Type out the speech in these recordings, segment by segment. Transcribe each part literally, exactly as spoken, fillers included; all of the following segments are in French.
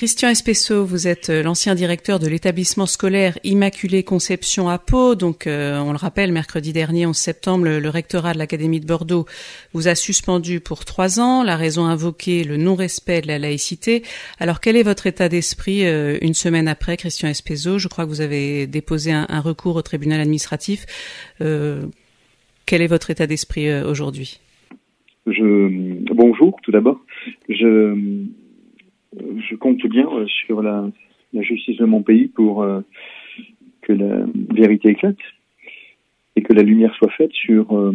Christian Espessot, vous êtes l'ancien directeur de l'établissement scolaire Immaculée Conception à Pau. Donc, euh, on le rappelle, mercredi dernier, onze septembre, le, le rectorat de l'Académie de Bordeaux vous a suspendu pour trois ans. La raison invoquée, le non-respect de la laïcité. Alors, quel est votre état d'esprit euh, une semaine après, Christian Espessot? Je crois que vous avez déposé un, un recours au tribunal administratif. Euh, quel est votre état d'esprit euh, aujourd'hui? Je, bonjour, tout d'abord. Je, je compte bien sur la, la justice de mon pays pour euh, que la vérité éclate et que la lumière soit faite sur, euh,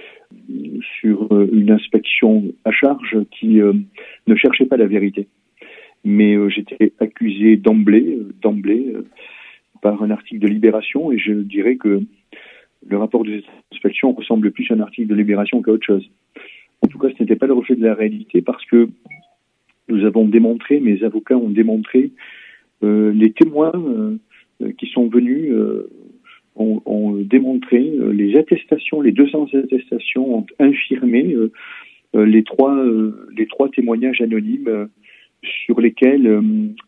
sur une inspection à charge qui euh, ne cherchait pas la vérité. Mais euh, j'étais accusé d'emblée, d'emblée euh, par un article de Libération, et je dirais que le rapport de cette inspection ressemble plus à un article de Libération qu'à autre chose. En tout cas, ce n'était pas le reflet de la réalité, parce que nous avons démontré, mes avocats ont démontré, euh, les témoins euh, qui sont venus euh, ont, ont démontré, euh, les attestations, les deux cents attestations ont infirmé euh, euh, les trois euh, les trois témoignages anonymes euh, sur lesquels euh,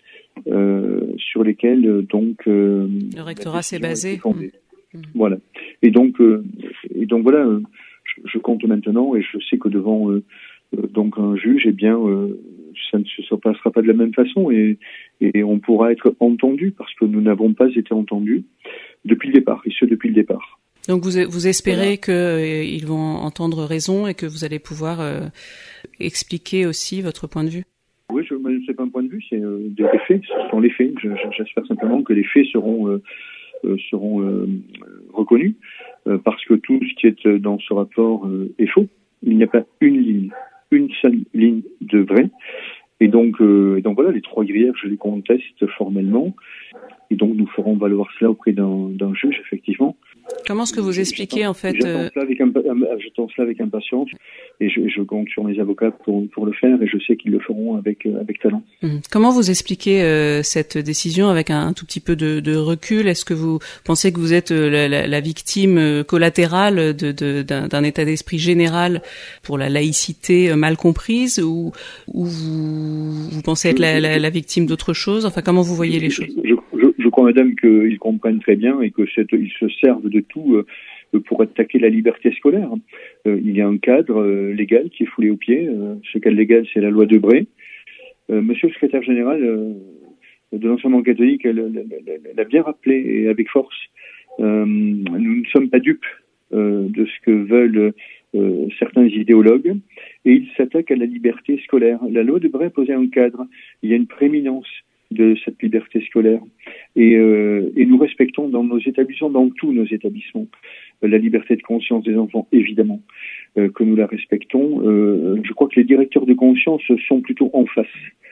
euh, sur lesquels euh, donc euh, le rectorat s'est basé. Mmh. Voilà. Et donc euh, et donc voilà. Euh, Je compte maintenant, et je sais que devant euh, donc un juge, eh bien, euh, ça ne se passera pas de la même façon, et, et on pourra être entendu, parce que nous n'avons pas été entendus depuis le départ, et ce depuis le départ. Donc vous, vous espérez voilà. qu'ils vont entendre raison et que vous allez pouvoir euh, expliquer aussi votre point de vue? Oui, ce n'est pas un point de vue, c'est euh, des faits, ce sont les faits. Je, j'espère simplement que les faits seront euh, euh, seront euh, reconnus, euh, parce que tout ce qui est dans ce rapport euh, est faux. Il n'y a pas une ligne, une seule ligne de vrai. Et donc, euh, et donc voilà, les trois griefs, je les conteste formellement. Et donc, nous ferons valoir cela auprès d'un, d'un juge, effectivement. Comment est-ce que vous expliquez, en fait... J'attends cela avec, impa- j'attends cela avec impatience, et je, je compte sur mes avocats pour, pour le faire, et je sais qu'ils le feront avec, avec talent. Mmh. Comment vous expliquez euh, cette décision avec un, un tout petit peu de, de recul? Est-ce que vous pensez que vous êtes la, la, la victime collatérale de, de, d'un, d'un état d'esprit général pour la laïcité mal comprise, ou, ou vous, vous pensez être la, la, la victime d'autre chose? Enfin, comment vous voyez les choses? je, je, je crois, madame, qu'ils comprennent très bien, et que cette, ils se servent de tout euh, pour attaquer la liberté scolaire. Euh, il y a un cadre euh, légal qui est foulé aux pieds. Euh, ce cadre légal, c'est la loi Debré. Euh, monsieur le secrétaire général euh, de l'enseignement catholique l'a bien rappelé, et avec force. Euh, nous ne sommes pas dupes euh, de ce que veulent euh, certains idéologues, et ils s'attaquent à la liberté scolaire. La loi Debré posait un cadre. Il y a une prééminence de cette liberté scolaire, et, euh, et nous respectons dans nos établissements, dans tous nos établissements, euh, la liberté de conscience des enfants, évidemment, euh, que nous la respectons. Euh, je crois que les directeurs de conscience sont plutôt en face,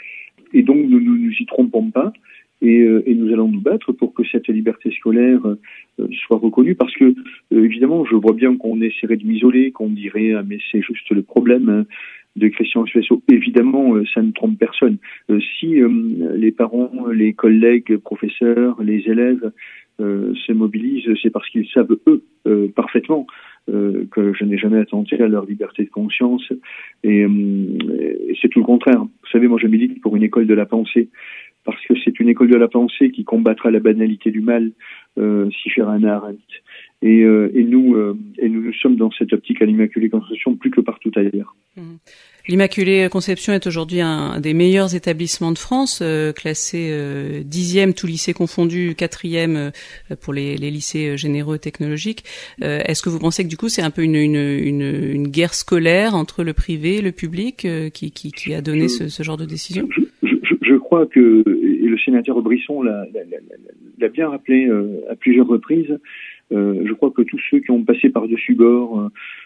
et donc nous ne nous, nous y trompons pas, et, euh, et nous allons nous battre pour que cette liberté scolaire euh, soit reconnue, parce que euh, évidemment, je vois bien qu'on essaierait de m'isoler, qu'on dirait ah mais c'est juste le problème hein, de Christian Espessot. Évidemment, euh, ça ne trompe personne. Euh, si euh, les parents, les collègues, professeurs, les élèves euh, se mobilisent, c'est parce qu'ils savent, eux, euh, parfaitement, euh, que je n'ai jamais attenté à leur liberté de conscience. Et, euh, et c'est tout le contraire. Vous savez, moi je milite pour une école de la pensée, parce que c'est une école de la pensée qui combattra la banalité du mal, euh, si cher Hannah Arendt. Et, euh, et nous, euh, et nous, nous sommes dans cette optique à l'Immaculée Conception plus que partout ailleurs. Mmh. L'Immaculée Conception est aujourd'hui un des meilleurs établissements de France, euh, classé euh, dixième, tout lycée confondu, quatrième euh, pour les, les lycées généraux et technologiques. Euh, est-ce que vous pensez que du coup c'est un peu une, une, une, une guerre scolaire entre le privé et le public euh, qui, qui, qui a donné je, ce, ce genre de décision? je, je, je, je crois que, et le sénateur Brisson l'a, l'a, l'a, l'a bien rappelé euh, à plusieurs reprises, Euh, je crois que tous ceux qui ont passé par-dessus bord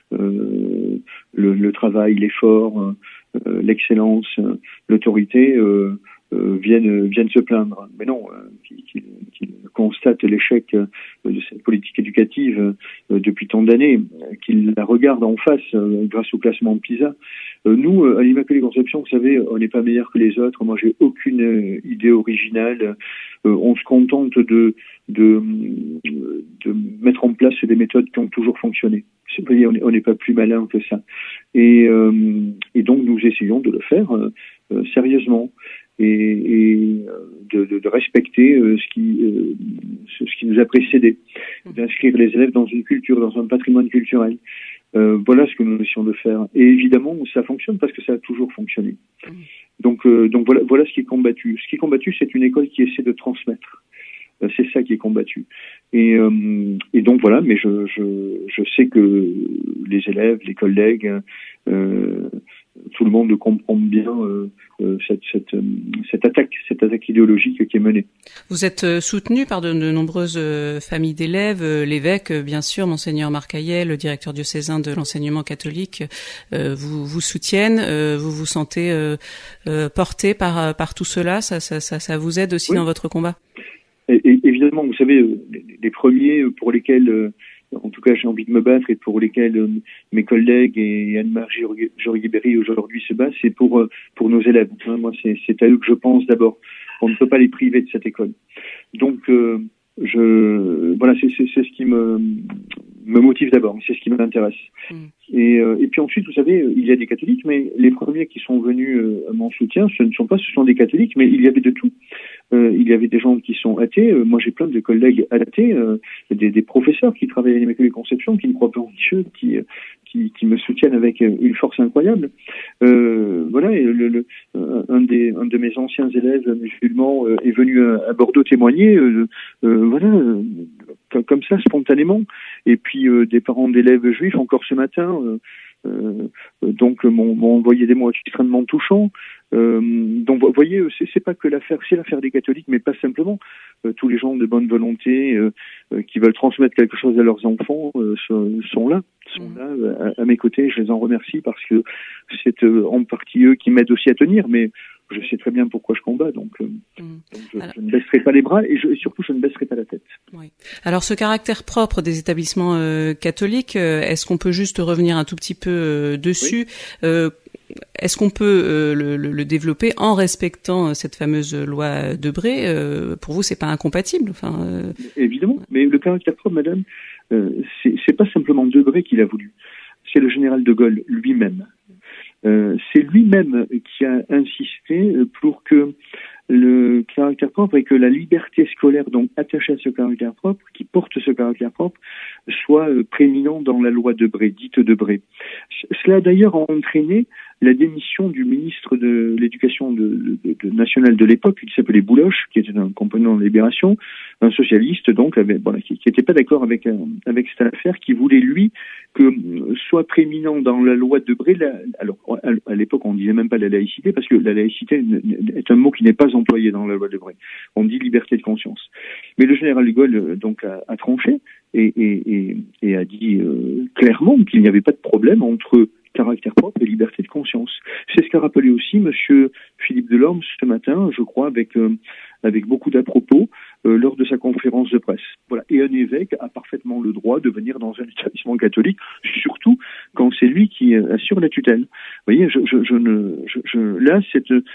euh, le, le travail, l'effort, euh, l'excellence, l'autorité euh, euh, viennent viennent se plaindre. Mais non, euh, qu'ils qui, qui constatent l'échec de cette politique éducative euh, depuis tant d'années, qu'ils la regardent en face euh, grâce au classement de PISA. Euh, nous, à l'Immaculée Conception, vous savez, on n'est pas meilleur que les autres. Moi, j'ai aucune euh, idée originale. Euh, on se contente de de de mettre en place des méthodes qui ont toujours fonctionné. On n'est pas plus malin que ça. Et, euh, et donc nous essayons de le faire euh, euh, sérieusement et, et de, de, de respecter euh, ce qui euh, ce, ce qui nous a précédé, d'inscrire les élèves dans une culture, dans un patrimoine culturel. Euh, voilà ce que nous essayons de faire. Et évidemment, ça fonctionne parce que ça a toujours fonctionné. Donc, euh, donc voilà, voilà ce qui est combattu. Ce qui est combattu, c'est une école qui essaie de transmettre. Euh, c'est ça qui est combattu. Et, euh, et donc voilà. Mais je, je, je sais que les élèves, les collègues, euh, tout le monde comprend bien euh, euh, cette, cette, euh, cette attaque, cette attaque idéologique qui est menée. Vous êtes euh, soutenu par de, de nombreuses euh, familles d'élèves, euh, l'évêque, euh, bien sûr, Monseigneur Marc Hayet, le directeur diocésain de l'enseignement catholique, euh, vous vous soutiennent, euh, vous vous sentez euh, euh, porté par par tout cela, ça, ça, ça, ça vous aide aussi oui. dans votre combat. Et, et, évidemment, vous savez, les, les premiers pour lesquels euh, en tout cas j'ai envie de me battre et pour lesquels euh, mes collègues et Anne-Marie Jory-Berry aujourd'hui se battent, c'est pour euh, pour nos élèves. Hein, moi, c'est, c'est à eux que je pense d'abord. On ne peut pas les priver de cette école. Donc, euh, je voilà, c'est, c'est, c'est ce qui me me motive d'abord, c'est ce qui m'intéresse. Mmh. Et, euh, et puis ensuite, vous savez, il y a des catholiques, mais les premiers qui sont venus euh, à mon soutien, ce ne sont pas, ce sont des catholiques, mais il y avait de tout. Euh, il y avait des gens qui sont athées. Euh, moi, j'ai plein de collègues athées, euh, des, des professeurs qui travaillent à l'Immaculée Conception, qui ne croient pas en Dieu, qui, qui, qui me soutiennent avec une force incroyable. Euh, voilà, et le, le, un, des, un de mes anciens élèves musulmans euh, est venu à, à Bordeaux témoigner. Euh, euh, voilà, euh, comme ça, spontanément. Et puis euh, des parents d'élèves juifs, encore ce matin. Euh, Euh, donc m'ont, m'ont envoyé des mots extrêmement touchants. Euh, donc vous voyez, c'est, c'est pas que l'affaire, c'est l'affaire des catholiques, mais pas simplement. Euh, tous les gens de bonne volonté euh, euh, qui veulent transmettre quelque chose à leurs enfants euh, sont là, sont là à, à mes côtés. Je les en remercie parce que c'est euh, en partie eux qui m'aident aussi à tenir, mais je sais très bien pourquoi je combats, donc, euh, mmh. donc je, Alors, je ne baisserai pas les bras et, je, et surtout je ne baisserai pas la tête. Oui. Alors ce caractère propre des établissements euh, catholiques, euh, est-ce qu'on peut juste revenir un tout petit peu euh, dessus oui. euh, Est-ce qu'on peut euh, le, le, le développer en respectant euh, cette fameuse loi Debré euh, Pour vous, c'est pas incompatible, enfin. Euh... Évidemment, mais le caractère propre, madame, euh, c'est, c'est pas simplement Debré qui l'a voulu, c'est le général de Gaulle lui-même. Euh, c'est lui-même qui a insisté pour que le caractère propre et que la liberté scolaire, donc attachée à ce caractère propre, qui porte ce caractère propre, soit euh, prééminent dans la loi Debré, dite Debré. Cela a d'ailleurs entraîné la démission du ministre de l'Éducation de, de, de, nationale de l'époque, qui s'appelait Bouloche, qui était un compagnon de Libération, un socialiste, donc, avec, voilà, qui n'était pas d'accord avec, avec cette affaire, qui voulait, lui, que soit prééminent dans la loi Debré, la, alors, à, à l'époque, on ne disait même pas la laïcité, parce que la laïcité est un mot qui n'est pas employé dans la loi Debré. On dit liberté de conscience. Mais le général de Gaulle, donc, a, a tranché et, et, et, et a dit euh, clairement qu'il n'y avait pas de problème entre caractère propre et liberté de conscience. C'est ce qu'a rappelé aussi monsieur Philippe Delorme ce matin, je crois, avec euh, avec beaucoup d'à-propos euh, lors de sa conférence de presse. Voilà. Et un évêque a parfaitement le droit de venir dans un établissement catholique, surtout quand c'est lui qui assure la tutelle. Vous voyez, je, je, je ne, je, je, là, c'est, euh,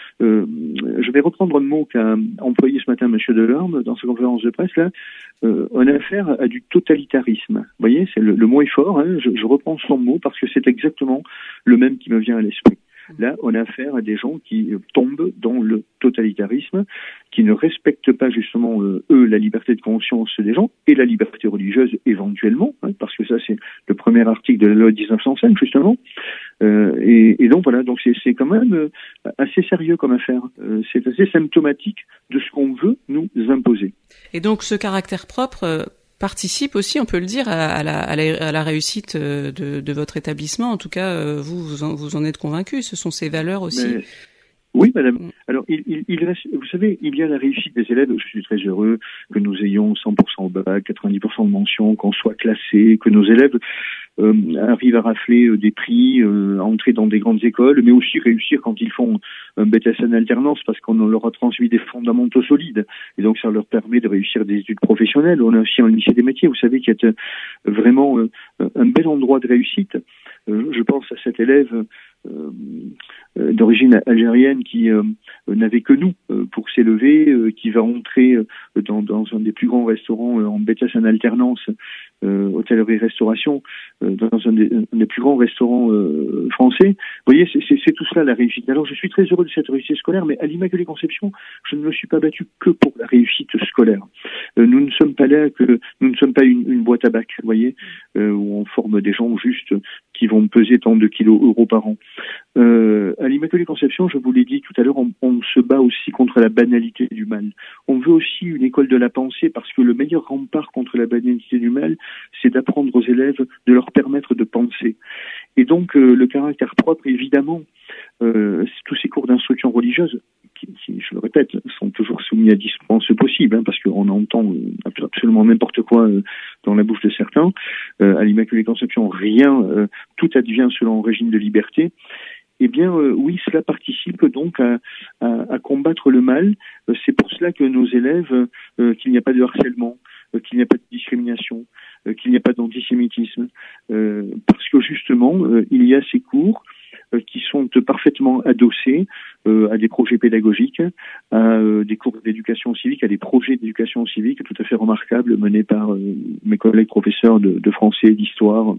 je vais reprendre un mot qu'a employé ce matin monsieur Delorme dans sa conférence de presse. Là, euh, on a affaire à du totalitarisme. Vous voyez, c'est le, le mot est fort. Hein, je, je reprends son mot parce que c'est exactement le même qui me vient à l'esprit. Là, on a affaire à des gens qui tombent dans le totalitarisme, qui ne respectent pas justement, euh, eux, la liberté de conscience des gens et la liberté religieuse éventuellement, hein, parce que ça, c'est le premier article de la loi dix-neuf cent cinq, justement. Euh, et, et donc, voilà, donc c'est, c'est quand même euh, assez sérieux comme affaire. Euh, c'est assez symptomatique de ce qu'on veut nous imposer. Et donc, ce caractère propre... Euh... participe aussi, on peut le dire, à la, à la, à la réussite de, de votre établissement. En tout cas, vous, vous en, vous en êtes convaincu. Ce sont ces valeurs aussi. Mais... Oui, madame. Alors, il, il, il reste, vous savez, il y a la réussite des élèves. Je suis très heureux que nous ayons cent pour cent au bac, quatre-vingt-dix pour cent de mention, qu'on soit classé, que nos élèves euh, arrivent à rafler euh, des prix, euh, à entrer dans des grandes écoles, mais aussi réussir quand ils font un B T S en alternance, parce qu'on leur a transmis des fondamentaux solides. Et donc, ça leur permet de réussir des études professionnelles. On a aussi un lycée des métiers, vous savez, qui est euh, vraiment euh, un bel endroit de réussite. Euh, je pense à cet élève Euh, euh, d'origine algérienne qui euh, n'avait que nous euh, pour s'élever, euh, qui va entrer euh, dans, dans un des plus grands restaurants euh, en B T S en alternance, euh, hôtellerie-restauration. dans un des, un des plus grands restaurants euh, français. Vous voyez, c'est, c'est, c'est tout cela la réussite. Alors je suis très heureux de cette réussite scolaire, mais à l'Immaculée Conception, je ne me suis pas battu que pour la réussite scolaire. Euh, nous ne sommes pas là que nous ne sommes pas une, une boîte à bac, vous voyez, euh, où on forme des gens juste qui vont peser tant de kilos euros par an. Euh, à l'Immaculée Conception, je vous l'ai dit tout à l'heure, on, on se bat aussi contre la banalité du mal. On veut aussi une école de la pensée parce que le meilleur rempart contre la banalité du mal, c'est d'apprendre aux élèves, de leur permettre de penser. Et donc, euh, le caractère propre, évidemment, euh, tous ces cours d'instruction religieuse, qui, qui, je le répète, sont toujours soumis à dispense possible, hein, parce qu'on entend euh, absolument n'importe quoi euh, dans la bouche de certains. Euh, à l'Immaculée Conception, rien, euh, tout advient selon un régime de liberté. Eh bien, euh, oui, cela participe donc à, à, à combattre le mal. Euh, c'est pour cela que nos élèves, euh, qu'il n'y a pas de harcèlement, euh, qu'il n'y a pas de discrimination, euh, qu'il n'y a pas d'antisémitisme, euh, parce que justement, euh, il y a ces cours euh, qui sont parfaitement adossés euh, à des projets pédagogiques, à euh, des cours d'éducation civique, à des projets d'éducation civique tout à fait remarquables menés par euh, mes collègues professeurs de, de français, d'histoire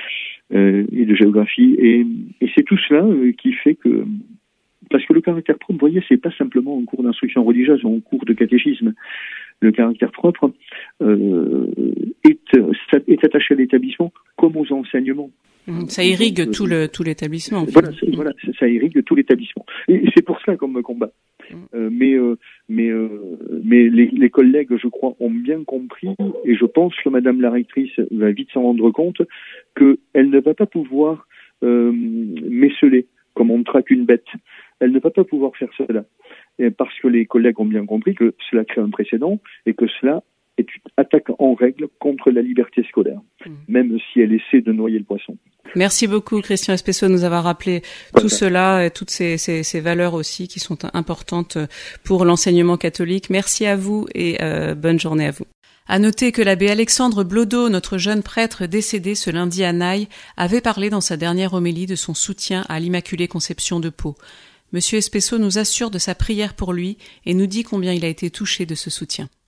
euh, et de géographie. Et, et c'est tout cela euh, qui fait que... Parce que le caractère propre, vous voyez, c'est pas simplement un cours d'instruction religieuse ou un cours de catéchisme. Le caractère propre euh, est, est attaché à l'établissement comme aux enseignements. Ça irrigue tout le tout l'établissement. En fait. Voilà, voilà, ça, ça irrigue tout l'établissement. Et c'est pour cela qu'on me combat. Euh, mais euh, mais euh, mais les, les collègues, je crois, ont bien compris, et je pense que Madame la rectrice va vite s'en rendre compte, qu'elle ne va pas pouvoir euh, méceler comme on traque une bête. Elle ne va pas pouvoir faire cela, et parce que les collègues ont bien compris que cela crée un précédent et que cela est une attaque en règle contre la liberté scolaire, mmh. même si elle essaie de noyer le poisson. Merci beaucoup, Christian Espessot, de nous avoir rappelé voilà. tout cela et toutes ces, ces, ces valeurs aussi qui sont importantes pour l'enseignement catholique. Merci à vous et euh, bonne journée à vous. À noter que l'abbé Alexandre Blodeau, notre jeune prêtre décédé ce lundi à Naï, avait parlé dans sa dernière homélie de son soutien à l'Immaculée Conception de Pau. Monsieur Espessot nous assure de sa prière pour lui et nous dit combien il a été touché de ce soutien.